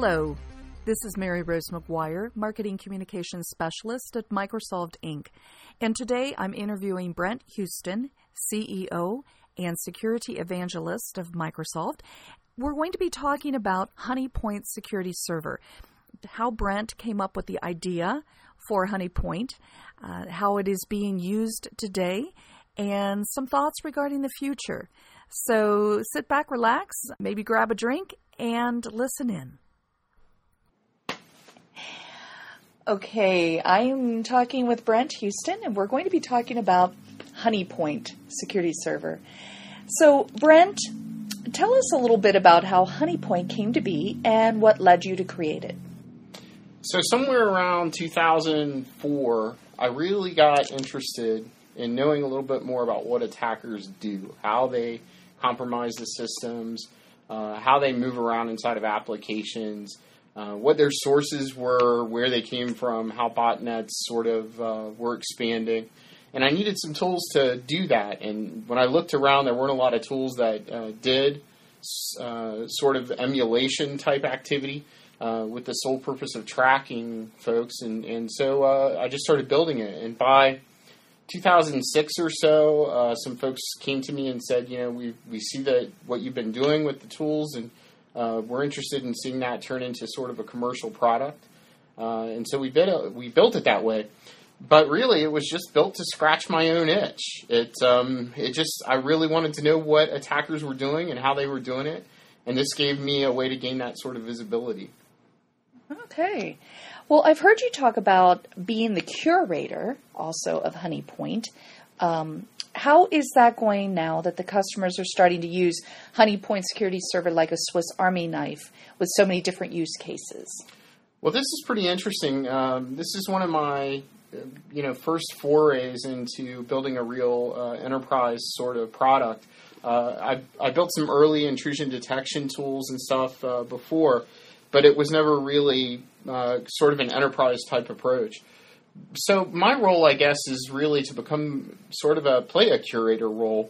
Hello, this is Mary Rose McGuire, Marketing Communications Specialist at Microsolv, Inc. And today I'm interviewing Brent Houston, CEO and Security Evangelist of Microsolv. We're going to be talking about Honeypoint Security Server, how Brent came up with the idea for Honeypoint, how it is being used today, and some thoughts regarding the future. So sit back, relax, maybe grab a drink, and listen in. Okay, I'm talking with Brent Houston, and we're going to be talking about Honeypoint Security Server. So, Brent, tell us a little bit about how Honeypoint came to be and what led you to create it. So somewhere around 2004, I really got interested in knowing a little bit more about what attackers do, how they compromise the systems, how they move around inside of applications, what their sources were, where they came from, how botnets sort of were expanding. And I needed some tools to do that. And when I looked around, there weren't a lot of tools that did sort of emulation type activity with the sole purpose of tracking folks. And so I just started building it. And by 2006 or so, some folks came to me and said, we see that what you've been doing with the tools, and we're interested in seeing that turn into sort of a commercial product. And so we built it that way. But really, it was just built to scratch my own itch. I really wanted to know what attackers were doing and how they were doing it. And this gave me a way to gain that sort of visibility. Okay. Well, I've heard you talk about being the curator also of Honeypoint. How is that going now that the customers are starting to use Honeypoint Security Server like a Swiss Army knife with so many different use cases? Well, this is pretty interesting. This is one of my first forays into building a real enterprise sort of product. I built some early intrusion detection tools and stuff before, but it was never really sort of an enterprise type approach. So my role, I guess, is really to become sort of play a curator role.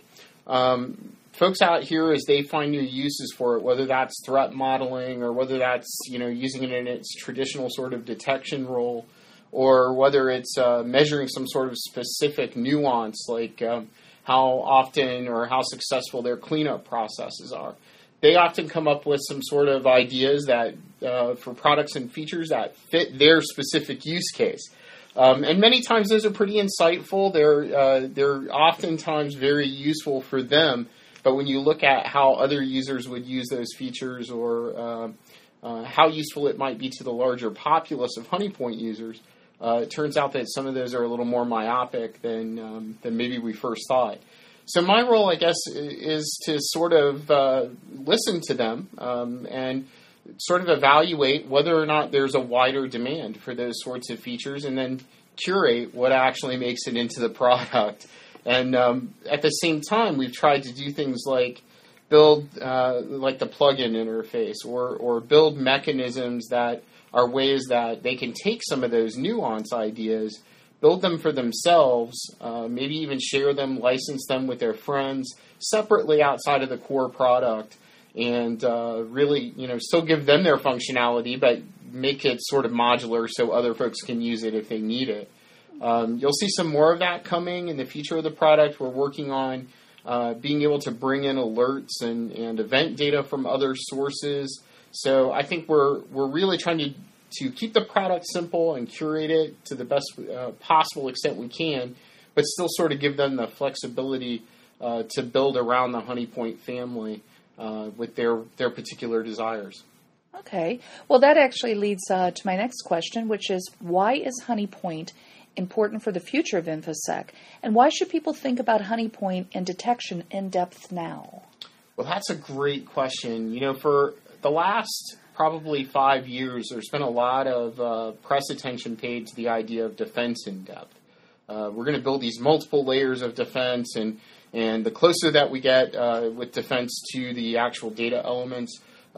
Folks out here, as they find new uses for it, whether that's threat modeling or whether that's using it in its traditional sort of detection role, or whether it's measuring some sort of specific nuance, like how often or how successful their cleanup processes are. They often come up with some sort of ideas that for products and features that fit their specific use case. And many times those are pretty insightful. They're oftentimes very useful for them. But when you look at how other users would use those features, or how useful it might be to the larger populace of Honeypoint users, it turns out that some of those are a little more myopic than maybe we first thought. So my role, I guess, is to sort of listen to them and sort of evaluate whether or not there's a wider demand for those sorts of features, and then curate what actually makes it into the product. And at the same time, we've tried to do things like build like the plugin interface, or build mechanisms that are ways that they can take some of those nuance ideas, build them for themselves, maybe even share them, license them with their friends separately outside of the core product, and really, still give them their functionality, but make it sort of modular so other folks can use it if they need it. You'll see some more of that coming in the future of the product. We're working on being able to bring in alerts and event data from other sources. So I think we're really trying to keep the product simple and curate it to the best possible extent we can, but still sort of give them the flexibility to build around the Honeypoint family with their particular desires. Okay. Well, that actually leads to my next question, which is, why is Honeypoint important for the future of InfoSec? And why should people think about Honeypoint and detection in depth now? Well, that's a great question. For the last probably 5 years, there's been a lot of press attention paid to the idea of defense in depth. We're going to build these multiple layers of defense, and the closer that we get with defense to the actual data elements,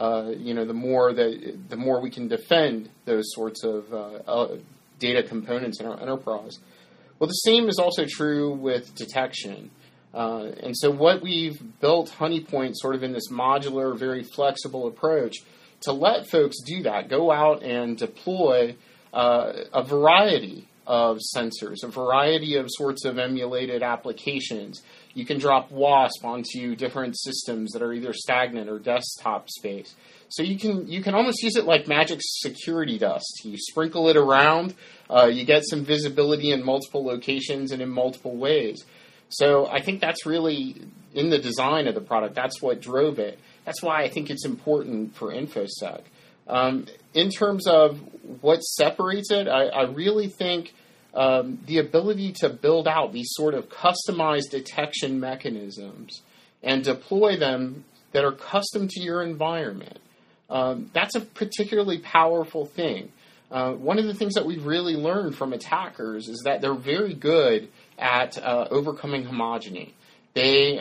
the more we can defend those sorts of data components in our enterprise. Well, the same is also true with detection. And so what we've built Honeypoint sort of in this modular, very flexible approach to let folks do that, go out and deploy a variety of sensors, a variety of sorts of emulated applications. You can drop WASP onto different systems that are either stagnant or desktop space. So you can almost use it like magic security dust. You sprinkle it around, you get some visibility in multiple locations and in multiple ways. So I think that's really in the design of the product. That's what drove it. That's why I think it's important for InfoSec. In terms of what separates it, I really think the ability to build out these sort of customized detection mechanisms and deploy them that are custom to your environment. That's a particularly powerful thing. One of the things that we've really learned from attackers is that they're very good at overcoming homogeny. They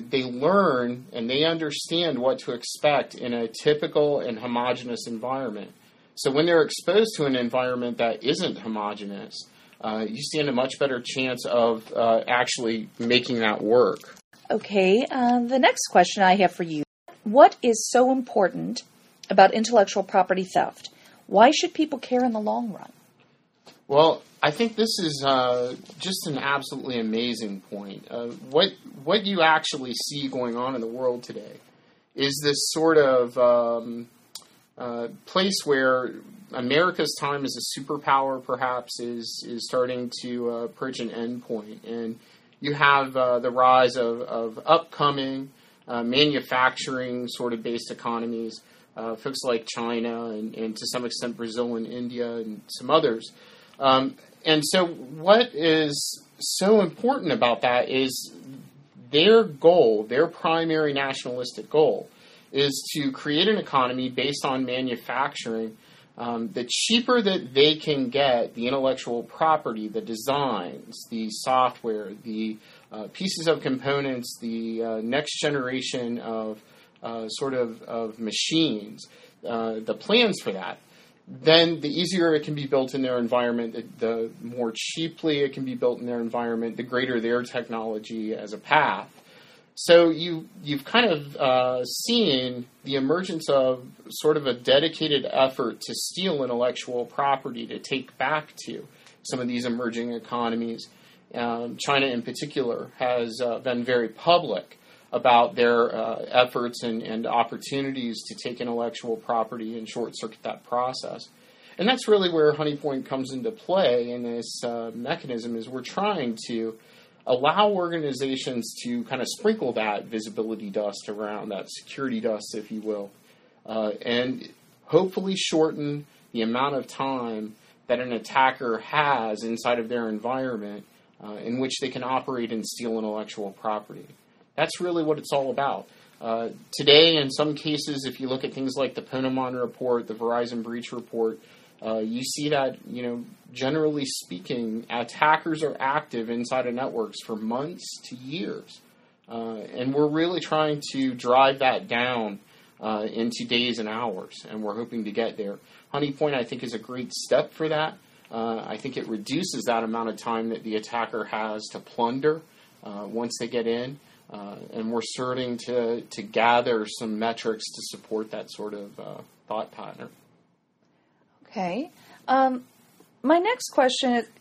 learn and they understand what to expect in a typical and homogeneous environment. So when they're exposed to an environment that isn't homogeneous, you stand a much better chance of actually making that work. Okay, the next question I have for you. What is so important about intellectual property theft? Why should people care in the long run? Well, I think this is just an absolutely amazing point. What you actually see going on in the world today is this sort of place where America's time as a superpower perhaps is starting to approach an end point. And you have the rise of upcoming manufacturing sort of based economies, folks like China and to some extent Brazil and India and some others. And so what is so important about that is their goal, their primary nationalistic goal, is to create an economy based on manufacturing. The cheaper that they can get the intellectual property, the designs, the software, the pieces of components, the next generation of of machines, the plans for that, then the easier it can be built in their environment, the more cheaply it can be built in their environment, the greater their technology as a path. So you've kind of seen the emergence of sort of a dedicated effort to steal intellectual property to take back to some of these emerging economies. China in particular has been very public about their efforts and opportunities to take intellectual property and short-circuit that process. And that's really where Honeypoint comes into play in this mechanism, is we're trying to allow organizations to kind of sprinkle that visibility dust around, that security dust, if you will, and hopefully shorten the amount of time that an attacker has inside of their environment in which they can operate and steal intellectual property. That's really what it's all about. Today, in some cases, if you look at things like the Ponemon report, the Verizon breach report, you see that, generally speaking, attackers are active inside of networks for months to years. And we're really trying to drive that down into days and hours, and we're hoping to get there. Honeypoint, I think, is a great step for that. I think it reduces that amount of time that the attacker has to plunder once they get in. And we're starting to gather some metrics to support that sort of thought pattern. Okay. My next question is,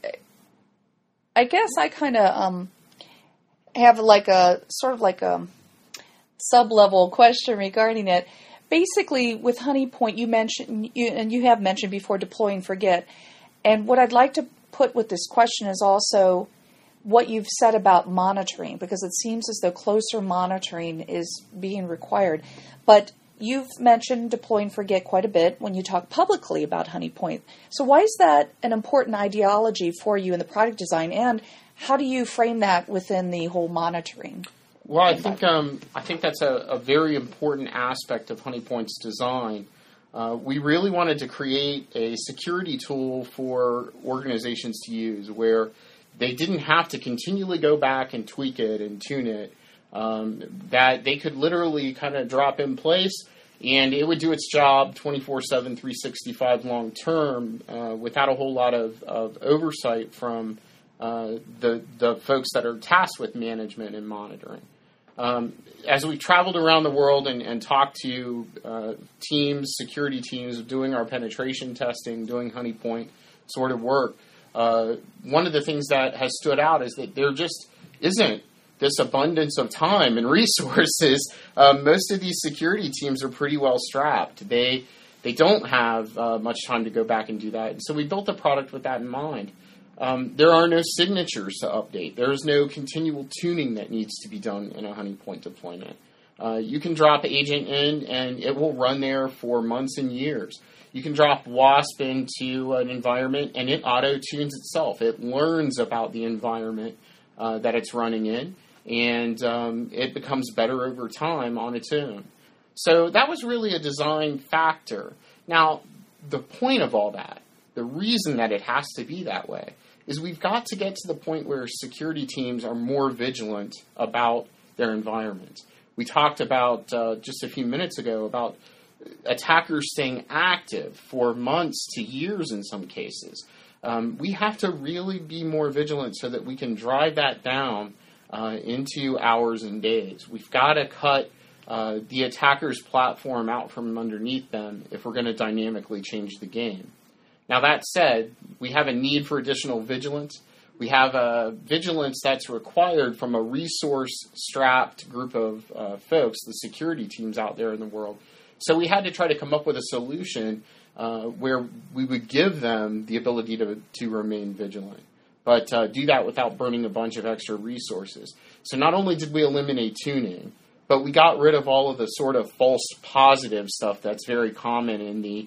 I guess I kind of have like a sort of like a sub-level question regarding it. Basically, with Honeypoint, you mentioned, and you have mentioned before, deploy and forget. And what I'd like to put with this question is also what you've said about monitoring, because it seems as though closer monitoring is being required. But you've mentioned deploy and forget quite a bit when you talk publicly about Honeypoint. So why is that an important ideology for you in the product design, and how do you frame that within the whole monitoring? Well, I think that's a very important aspect of Honeypoint's design. We really wanted to create a security tool for organizations to use where they didn't have to continually go back and tweak it and tune it, that they could literally kind of drop in place and it would do its job 24/7, 365 long term without a whole lot of oversight from the folks that are tasked with management and monitoring. As we've traveled around the world and talked to teams, security teams, doing our penetration testing, doing Honeypoint sort of work, one of the things that has stood out is that there just isn't this abundance of time and resources. Most of these security teams are pretty well strapped. They don't have much time to go back and do that. And so we built a product with that in mind. There are no signatures to update. There is no continual tuning that needs to be done in a Honeypoint deployment. You can drop Agent in, and it will run there for months and years. You can drop WASP into an environment, and it auto-tunes itself. It learns about the environment that it's running in, and it becomes better over time on its own. So that was really a design factor. Now, the point of all that, the reason that it has to be that way, is we've got to get to the point where security teams are more vigilant about their environment. We talked about just a few minutes ago about attackers staying active for months to years in some cases. We have to really be more vigilant so that we can drive that down into hours and days. We've got to cut the attacker's platform out from underneath them if we're going to dynamically change the game. Now, that said, we have a need for additional vigilance. We have a vigilance that's required from a resource-strapped group of folks, the security teams out there in the world. So we had to try to come up with a solution where we would give them the ability to remain vigilant, but do that without burning a bunch of extra resources. So not only did we eliminate tuning, but we got rid of all of the sort of false positive stuff that's very common in the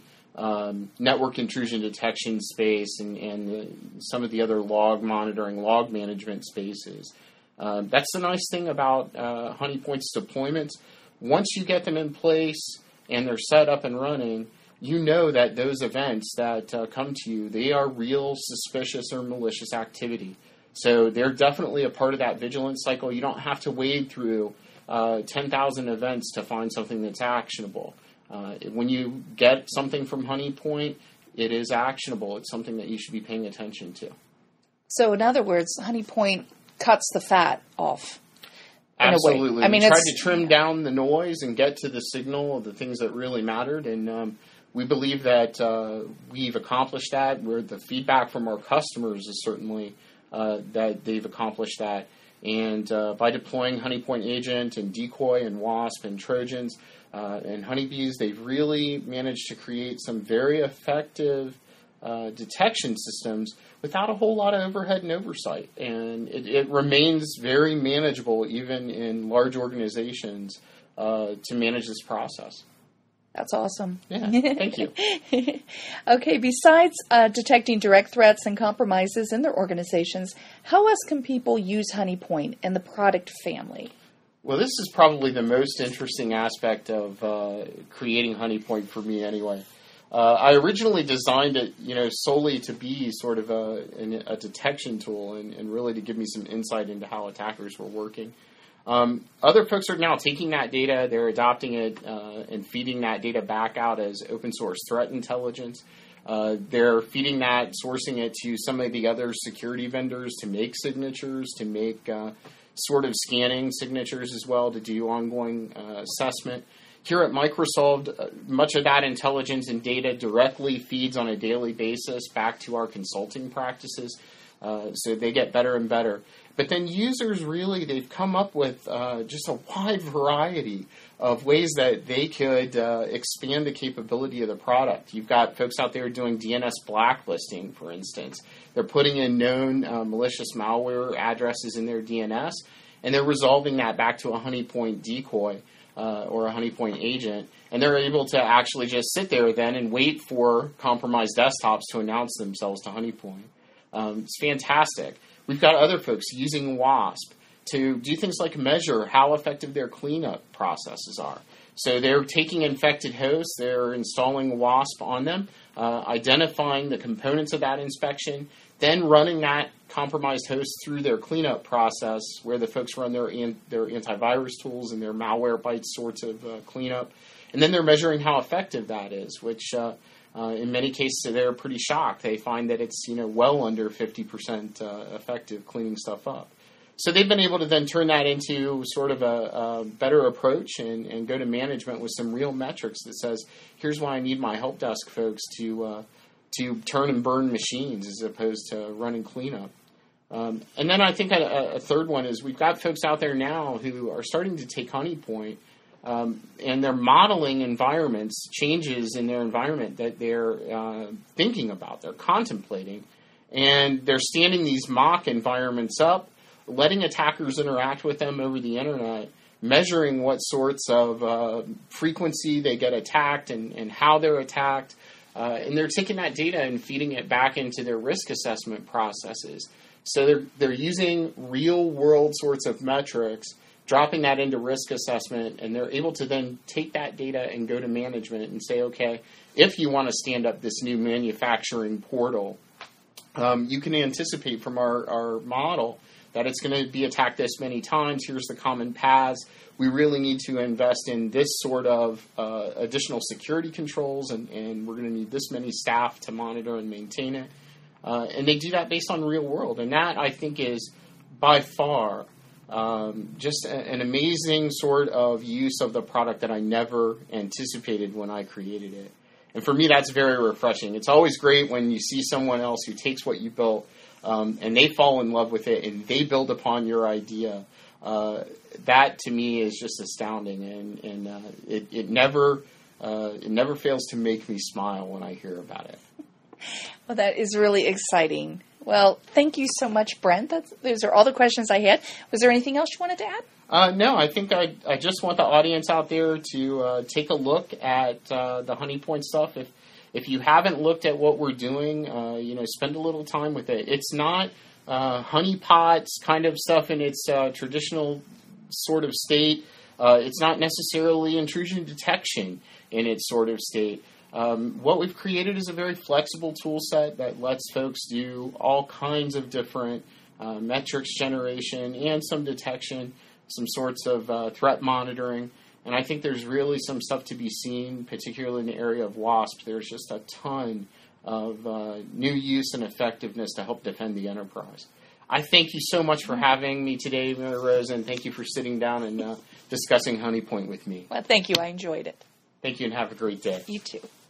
network intrusion detection space and some of the other log monitoring, log management spaces. That's the nice thing about Honeypoint's deployments. Once you get them in place and they're set up and running, you know that those events that come to you, they are real suspicious or malicious activity. So they're definitely a part of that vigilance cycle. You don't have to wade through 10,000 events to find something that's actionable. When you get something from Honeypoint, it is actionable. It's something that you should be paying attention to. So in other words, Honeypoint cuts the fat off. Absolutely. I mean, we tried to trim down the noise and get to the signal of the things that really mattered, and we believe that we've accomplished that. Where the feedback from our customers is certainly that they've accomplished that. And by deploying Honeypoint Agent and Decoy and WASP and Trojans and Honeybees, they've really managed to create some very effective detection systems without a whole lot of overhead and oversight. And it remains very manageable even in large organizations to manage this process. That's awesome. Yeah, thank you. Okay, besides detecting direct threats and compromises in their organizations, how else can people use Honeypoint and the product family? Well, this is probably the most interesting aspect of creating Honeypoint for me anyway. I originally designed it, solely to be sort of a detection tool and really to give me some insight into how attackers were working. Other folks are now taking that data, they're adopting it and feeding that data back out as open source threat intelligence. They're feeding that, sourcing it to some of the other security vendors to make signatures, to make sort of scanning signatures as well, to do ongoing assessment. Here at Microsoft, much of that intelligence and data directly feeds on a daily basis back to our consulting practices, so they get better and better. But then users really, they've come up with just a wide variety of ways that they could expand the capability of the product. You've got folks out there doing DNS blacklisting, for instance. They're putting in known malicious malware addresses in their DNS, and they're resolving that back to a Honeypoint decoy or a Honeypoint agent, and they're able to actually just sit there then and wait for compromised desktops to announce themselves to Honeypoint. It's fantastic. We've got other folks using WASP to do things like measure how effective their cleanup processes are. So they're taking infected hosts, they're installing WASP on them, identifying the components of that inspection, then running that compromised host through their cleanup process where the folks run their antivirus tools and their Malwarebytes sorts of cleanup. And then they're measuring how effective that is, which in many cases they're pretty shocked. They find that it's well under 50% effective cleaning stuff up. So they've been able to then turn that into sort of a better approach and go to management with some real metrics that says, here's why I need my help desk folks to turn and burn machines as opposed to running cleanup. And then I think a third one is we've got folks out there now who are starting to take Honeypoint and they're modeling environments, changes in their environment that they're thinking about, they're contemplating, and they're standing these mock environments up, letting attackers interact with them over the internet, measuring what sorts of frequency they get attacked and how they're attacked, and they're taking that data and feeding it back into their risk assessment processes. So they're using real-world sorts of metrics, dropping that into risk assessment, and they're able to then take that data and go to management and say, okay, if you want to stand up this new manufacturing portal, you can anticipate from our model that it's going to be attacked this many times. Here's the common paths. We really need to invest in this sort of additional security controls, and we're going to need this many staff to monitor and maintain it. And they do that based on real world. And that, I think, is by far just an amazing sort of use of the product that I never anticipated when I created it. And for me, that's very refreshing. It's always great when you see someone else who takes what you built and they fall in love with it and they build upon your idea. That, to me, is just astounding. And it never fails to make me smile when I hear about it. Well, that is really exciting. Well, thank you so much, Brent. Those are all the questions I had. Was there anything else you wanted to add? No, I think I just want the audience out there to take a look at the Honeypoint stuff. If you haven't looked at what we're doing, spend a little time with it. It's not honeypots kind of stuff in its traditional sort of state. It's not necessarily intrusion detection in its sort of state. What we've created is a very flexible tool set that lets folks do all kinds of different metrics generation and some detection, some sorts of threat monitoring. And I think there's really some stuff to be seen, particularly in the area of WASP. There's just a ton of new use and effectiveness to help defend the enterprise. I thank you so much for having me today, Mary Rose, and thank you for sitting down and discussing Honeypoint with me. Well, thank you. I enjoyed it. Thank you, and have a great day. You too.